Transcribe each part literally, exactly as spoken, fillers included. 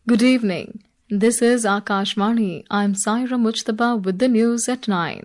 Good evening. This is Akashvani. I'm Saira Mujtaba with the news at nine.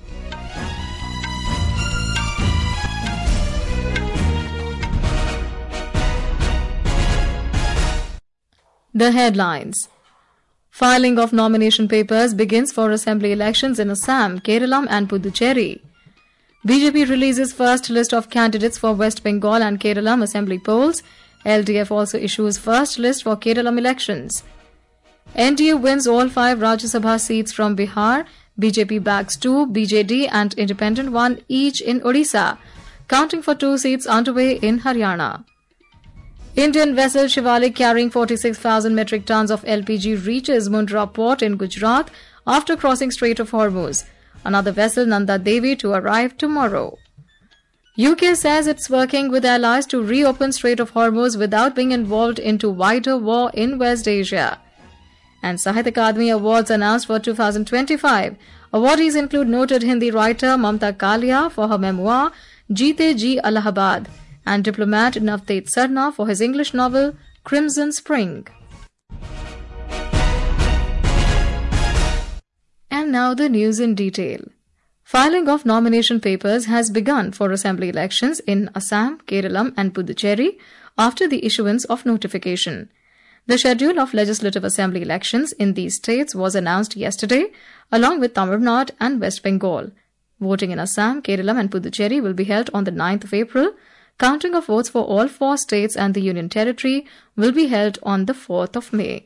The headlines. Filing of nomination papers begins for assembly elections in Assam, Kerala and Puducherry. B J P releases first list of candidates for West Bengal and Kerala assembly polls. L D F also issues first list for Kerala elections. N D A wins all five Rajya Sabha seats from Bihar. B J P bags two, B J D and Independent one each in Odisha. Counting for two seats underway in Haryana. Indian vessel Shivalik carrying forty-six thousand metric tons of L P G reaches Mundra port in Gujarat after crossing Strait of Hormuz. Another vessel, Nanda Devi, to arrive tomorrow. U K says it's working with allies to reopen Strait of Hormuz without being involved into wider war in West Asia. And Sahitya Akademi Awards announced for two thousand twenty-five. Awardees include noted Hindi writer Mamta Kalia for her memoir Jeete Ji Allahabad and diplomat Navteej Sarna for his English novel Crimson Spring. And now the news in detail. Filing of nomination papers has begun for assembly elections in Assam, Kerala and Puducherry after the issuance of notification. The schedule of legislative assembly elections in these states was announced yesterday, along with Tamil Nadu and West Bengal. Voting in Assam, Kerala and Puducherry will be held on the ninth of April. Counting of votes for all four states and the Union Territory will be held on the fourth of May.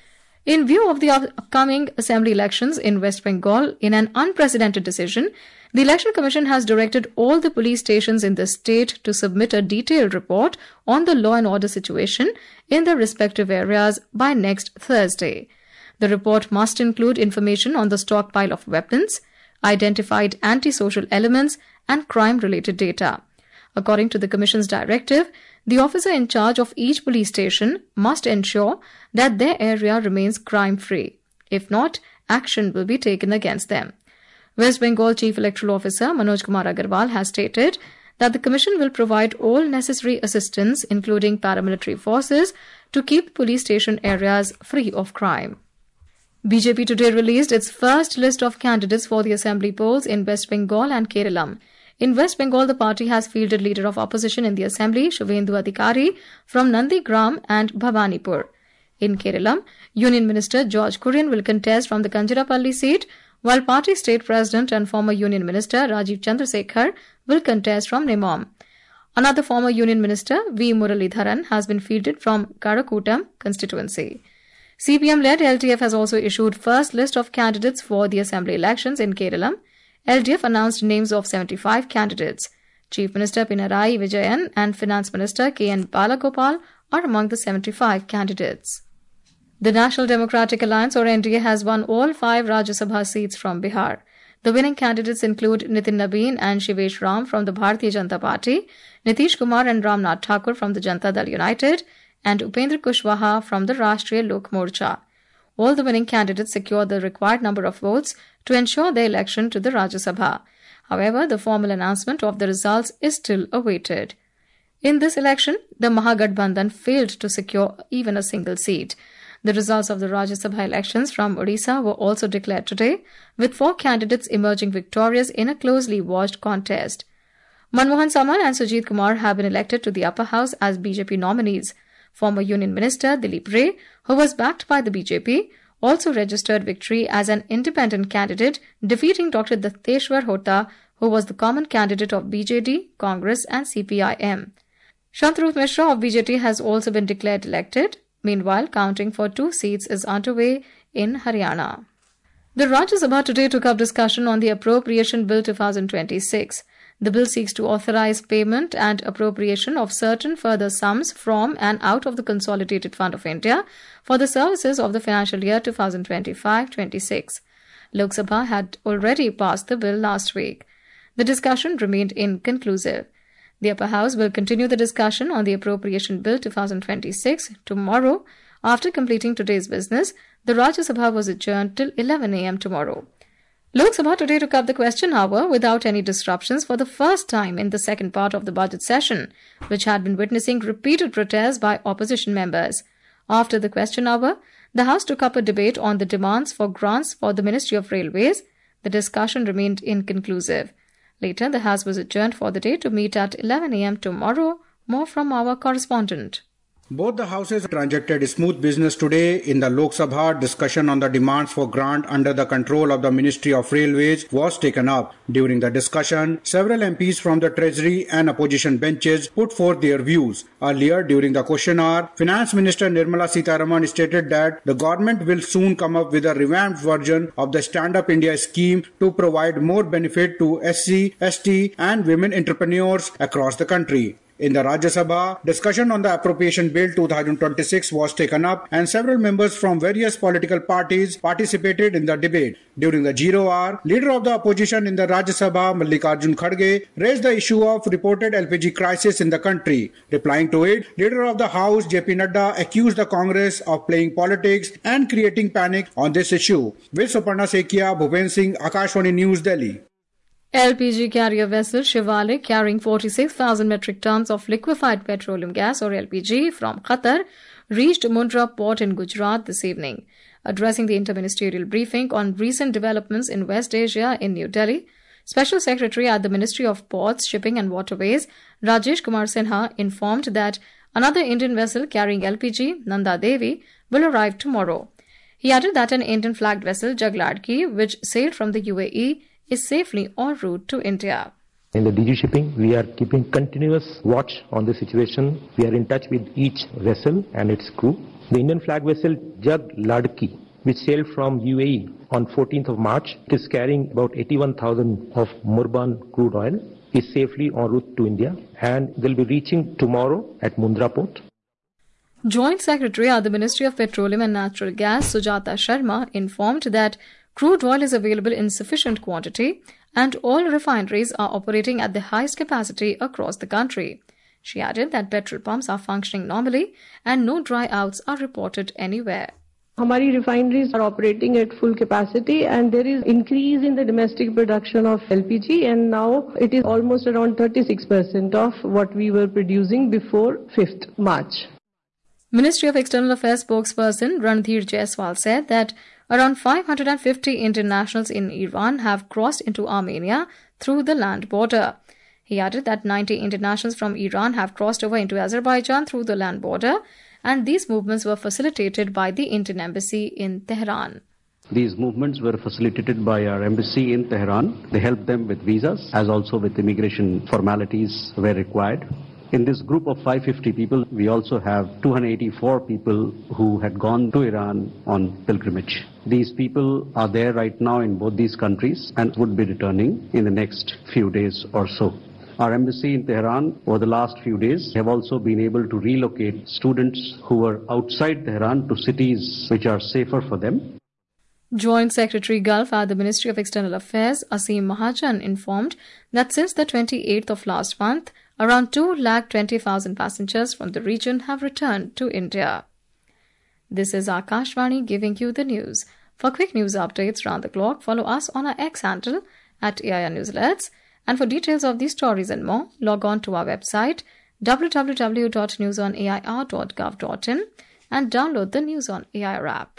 In view of the upcoming assembly elections in West Bengal, in an unprecedented decision, the Election Commission has directed all the police stations in the state to submit a detailed report on the law and order situation in their respective areas by next Thursday. The report must include information on the stockpile of weapons, identified antisocial elements, and crime-related data. According to the Commission's directive, the officer in charge of each police station must ensure that their area remains crime-free. If not, action will be taken against them. West Bengal Chief Electoral Officer Manoj Kumar Agarwal has stated that the Commission will provide all necessary assistance, including paramilitary forces, to keep police station areas free of crime. B J P today released its first list of candidates for the assembly polls in West Bengal and Kerala. In West Bengal, the party has fielded leader of opposition in the assembly, Shubhendu Adhikari, from Nandigram and Bhavanipur. In Kerala, Union Minister George Kurian will contest from the Kanjirapalli seat, while party state president and former Union Minister Rajiv Chandrasekhar will contest from Nemom. Another former Union Minister, V. Muralidharan, has been fielded from Karakutam constituency. C P M-led L D F has also issued first list of candidates for the assembly elections in Kerala. L D F announced names of seventy-five candidates. Chief Minister Pinarayi Vijayan and Finance Minister K N Balagopal are among the seventy-five candidates. The National Democratic Alliance or N D A has won all five Rajya Sabha seats from Bihar. The winning candidates include Nitin Nabeen and Shivesh Ram from the Bharatiya Janata Party, Nitish Kumar and Ramnath Thakur from the Janata Dal United, and Upendra Kushwaha from the Rashtriya Lok Morcha. All the winning candidates secured the required number of votes to ensure their election to the Rajya Sabha. However, the formal announcement of the results is still awaited. In this election, the Mahagathbandhan failed to secure even a single seat. The results of the Rajya Sabha elections from Odisha were also declared today, with four candidates emerging victorious in a closely watched contest. Manmohan Saman and Sujit Kumar have been elected to the upper house as B J P nominees. Former Union Minister Dilip Ray, who was backed by the B J P, also registered victory as an independent candidate, defeating Doctor Datteshwar Hota, who was the common candidate of B J D, Congress and C P I M. Shantanu Mishra of B J P has also been declared elected. Meanwhile, counting for two seats is underway in Haryana. The Rajya Sabha today took up discussion on the Appropriation Bill twenty twenty-six. The bill seeks to authorize payment and appropriation of certain further sums from and out of the Consolidated Fund of India for the services of the financial year twenty twenty-five twenty-six. Lok Sabha had already passed the bill last week. The discussion remained inconclusive. The upper house will continue the discussion on the Appropriation Bill twenty twenty-six tomorrow. After completing today's business, the Rajya Sabha was adjourned till eleven a m tomorrow. Lok Sabha today took up the question hour without any disruptions for the first time in the second part of the budget session, which had been witnessing repeated protests by opposition members. After the question hour, The House took up a debate on the demands for grants for the Ministry of Railways. The discussion remained inconclusive. Later, the House was adjourned for the day to meet at eleven a m tomorrow. More from our correspondent. Both the houses transacted smooth business today. In the Lok Sabha, discussion on the demands for grant under the control of the Ministry of Railways was taken up. During the discussion, several M Ps from the Treasury and opposition benches put forth their views. Earlier, during the question hour, Finance Minister Nirmala Sitharaman stated that the government will soon come up with a revamped version of the Stand Up India scheme to provide more benefit to S C, S T and women entrepreneurs across the country. In the Rajya Sabha, discussion on the Appropriation Bill twenty twenty-six was taken up and several members from various political parties participated in the debate. During the zero hour, Leader of the Opposition in the Rajya Sabha, Mallikarjun Kharge, raised the issue of reported L P G crisis in the country. Replying to it, Leader of the House, J P Nadda, accused the Congress of playing politics and creating panic on this issue. With Suparna Sekia, Bhupen Singh, Akashvani News, Delhi. L P G carrier vessel Shivalik carrying forty-six thousand metric tons of liquefied petroleum gas or L P G from Qatar reached Mundra port in Gujarat this evening. Addressing the interministerial briefing on recent developments in West Asia in New Delhi, Special Secretary at the Ministry of Ports, Shipping and Waterways, Rajesh Kumar Sinha, informed that another Indian vessel carrying L P G, Nanda Devi, will arrive tomorrow. He added that an Indian-flagged vessel, Jagladki, which sailed from the U A E, is safely en route to India. In the D G Shipping, we are keeping continuous watch on the situation. We are in touch with each vessel and its crew. The Indian flag vessel Jagladki, which sailed from U A E on fourteenth of March, is carrying about eighty-one thousand of Murban crude oil, is safely en route to India and will be reaching tomorrow at Mundra port. Joint Secretary at the Ministry of Petroleum and Natural Gas, Sujata Sharma, informed that crude oil is available in sufficient quantity and all refineries are operating at the highest capacity across the country. She added that petrol pumps are functioning normally and no dry outs are reported anywhere. Hamari refineries are operating at full capacity and there is increase in the domestic production of L P G and now it is almost around thirty-six percent of what we were producing before fifth March. Ministry of External Affairs spokesperson Ranadhir Jaiswal said that around five hundred fifty Indian nationals in Iran have crossed into Armenia through the land border. He added that ninety Indian nationals from Iran have crossed over into Azerbaijan through the land border, and these movements were facilitated by the Indian Embassy in Tehran. These movements were facilitated by our embassy in Tehran. They helped them with visas as also with immigration formalities where required. In this group of five hundred fifty people, we also have two hundred eighty-four people who had gone to Iran on pilgrimage. These people are there right now in both these countries and would be returning in the next few days or so. Our embassy in Tehran over the last few days have also been able to relocate students who were outside Tehran to cities which are safer for them. Joint Secretary Gulf at the Ministry of External Affairs, Asim Mahajan, informed that since the twenty-eighth of last month, around two lakh twenty thousand passengers from the region have returned to India. This is Akashvani giving you the news. For quick news updates round the clock, follow us on our X handle at A I R News Alerts. And for details of these stories and more, log on to our website w w w dot news on a i r dot gov dot in and download the News on A I R app.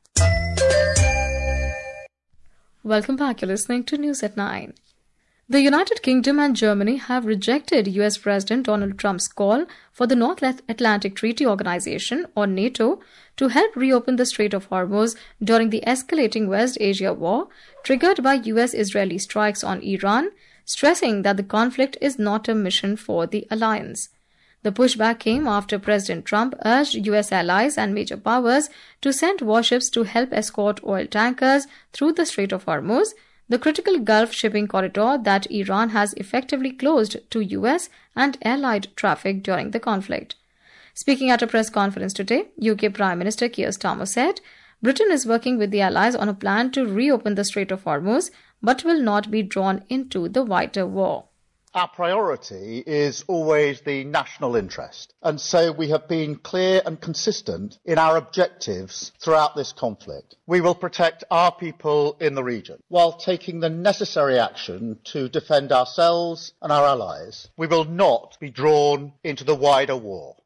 Welcome back. You're listening to News at nine. The United Kingdom and Germany have rejected U S President Donald Trump's call for the North Atlantic Treaty Organization, or NATO, to help reopen the Strait of Hormuz during the escalating West Asia war triggered by U S-Israeli strikes on Iran, stressing that the conflict is not a mission for the alliance. The pushback came after President Trump urged U S allies and major powers to send warships to help escort oil tankers through the Strait of Hormuz, the critical Gulf shipping corridor that Iran has effectively closed to U S and allied traffic during the conflict. Speaking at a press conference today, U K Prime Minister Keir Starmer said Britain is working with the allies on a plan to reopen the Strait of Hormuz, but will not be drawn into the wider war. Our priority is always the national interest, and so we have been clear and consistent in our objectives throughout this conflict. We will protect our people in the region while taking the necessary action to defend ourselves and our allies. We will not be drawn into the wider war.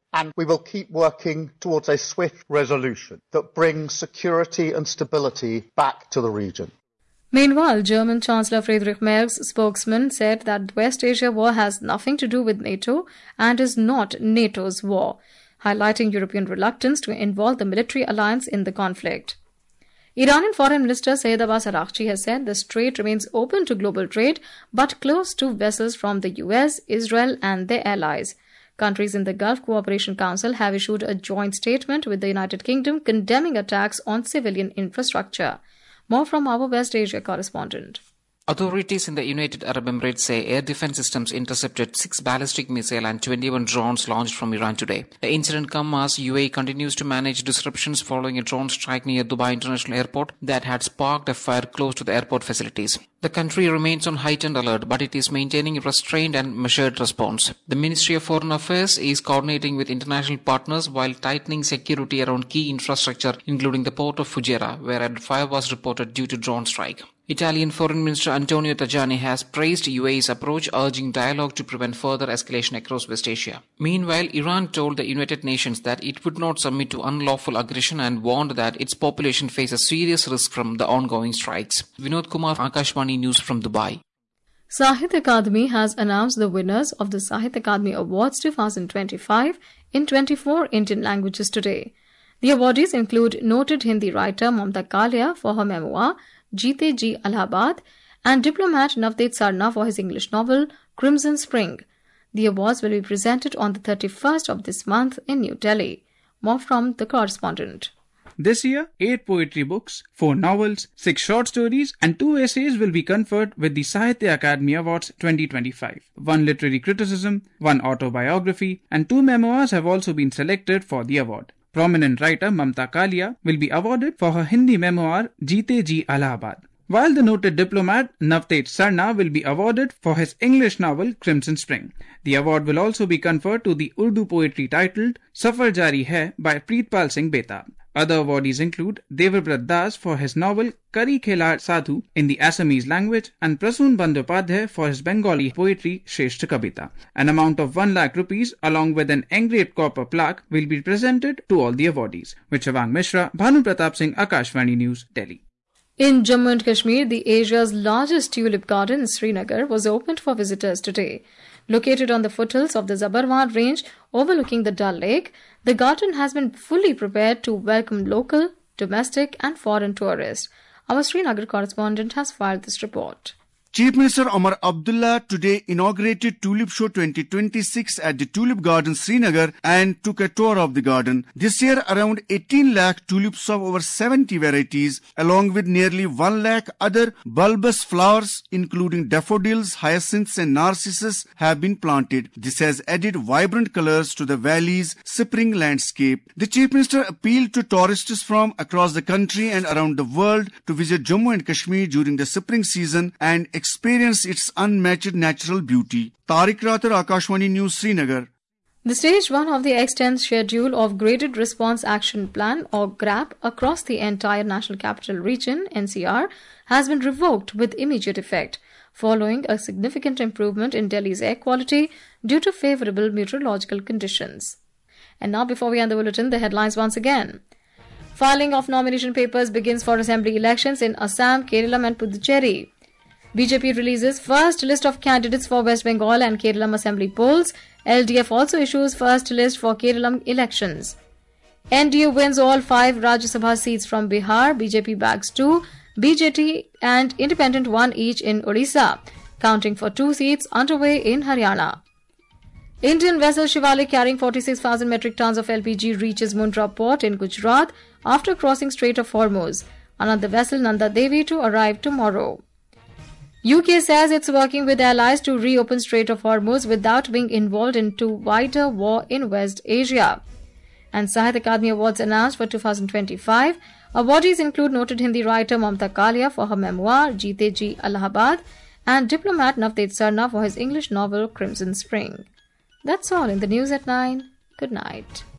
and we will keep working towards a swift resolution that brings security and stability back to the region. Meanwhile, German Chancellor Friedrich Merz spokesman said that the West Asia war has nothing to do with NATO and is not NATO's war, highlighting European reluctance to involve the military alliance in the conflict. Iranian Foreign Minister Saeed Abbas Araghchi has said the strait remains open to global trade but closed to vessels from the U S, Israel and their allies. Countries in the Gulf Cooperation Council have issued a joint statement with the United Kingdom condemning attacks on civilian infrastructure. More from our West Asia correspondent. Authorities in the United Arab Emirates say air defense systems intercepted six ballistic missiles and twenty-one drones launched from Iran today. The incident comes as U A E continues to manage disruptions following a drone strike near Dubai International Airport that had sparked a fire close to the airport facilities. The country remains on heightened alert, but it is maintaining a restrained and measured response. The Ministry of Foreign Affairs is coordinating with international partners while tightening security around key infrastructure, including the port of Fujairah, where a fire was reported due to drone strike. Italian Foreign Minister Antonio Tajani has praised U A E's approach, urging dialogue to prevent further escalation across West Asia. Meanwhile, Iran told the United Nations that it would not submit to unlawful aggression and warned that its population faces serious risk from the ongoing strikes. Vinod Kumar, Akashvani News from Dubai. Sahitya Akademi has announced the winners of the Sahitya Akademi Awards twenty twenty-five in twenty-four Indian languages today. The awardees include noted Hindi writer Mamta Kalia for her memoir Jeete Ji Allahabad and diplomat Navdeep Sarna for his English novel Crimson Spring. The awards will be presented on the thirty-first of this month in New Delhi. More from the correspondent. This year, eight poetry books, four novels, six short stories and two essays will be conferred with the Sahitya Akademi Awards twenty twenty-five. One literary criticism, one autobiography and two memoirs have also been selected for the award. Prominent writer Mamta Kalia will be awarded for her Hindi memoir Jeete Ji Allahabad, while the noted diplomat Navdeep Sarna will be awarded for his English novel Crimson Spring. The award will also be conferred to the Urdu poetry titled Safar Jari Hai by Preetpal Singh Betab. Other awardees include Devabrat Das for his novel Kari Khela Sadhu in the Assamese language and Prasoon Bandyopadhyay for his Bengali poetry Shrestha Kabita. An amount of one lakh rupees along with an engraved copper plaque will be presented to all the awardees. With Shavang Mishra, Bhanu Pratap Singh, Akashvani News, Delhi. In Jammu and Kashmir, the Asia's largest tulip garden in Srinagar was opened for visitors today. Located on the foothills of the Zabarwan range overlooking the Dal Lake, the garden has been fully prepared to welcome local, domestic and foreign tourists. Our Srinagar correspondent has filed this report. Chief Minister Omar Abdullah today inaugurated Tulip Show twenty twenty-six at the Tulip Garden Srinagar and took a tour of the garden. This year around eighteen lakh tulips of over seventy varieties along with nearly one lakh other bulbous flowers including daffodils, hyacinths and narcissus have been planted. This has added vibrant colors to the valley's spring landscape. The Chief Minister appealed to tourists from across the country and around the world to visit Jammu and Kashmir during the spring season and experience its unmatched natural beauty. Tariq Rathar, Akashvani News, Srinagar. The Stage one of the extent schedule of Graded Response Action Plan or GRAP across the entire National Capital Region, N C R, has been revoked with immediate effect, following a significant improvement in Delhi's air quality due to favourable meteorological conditions. And now, before we end the bulletin, the headlines once again. Filing of nomination papers begins for assembly elections in Assam, Kerala and Puducherry. B J P releases first list of candidates for West Bengal and Kerala assembly polls. L D F also issues first list for Kerala elections. N D A wins all five Rajya Sabha seats from Bihar. B J P bags two. B J P and Independent one each in Odisha. Counting for two seats underway in Haryana. Indian vessel Shivalik carrying forty-six thousand metric tons of L P G reaches Mundra port in Gujarat after crossing Strait of Hormuz. Another vessel, Nanda Devi, to arrive tomorrow. U K says it's working with allies to reopen Strait of Hormuz without being involved into wider war in West Asia. And Sahitya Akademi Awards announced for two thousand twenty-five. Awardees include noted Hindi writer Mamta Kalia for her memoir Jeete Ji Allahabad and diplomat Navdeep Sarna for his English novel Crimson Spring. That's all in the news at nine. Good night.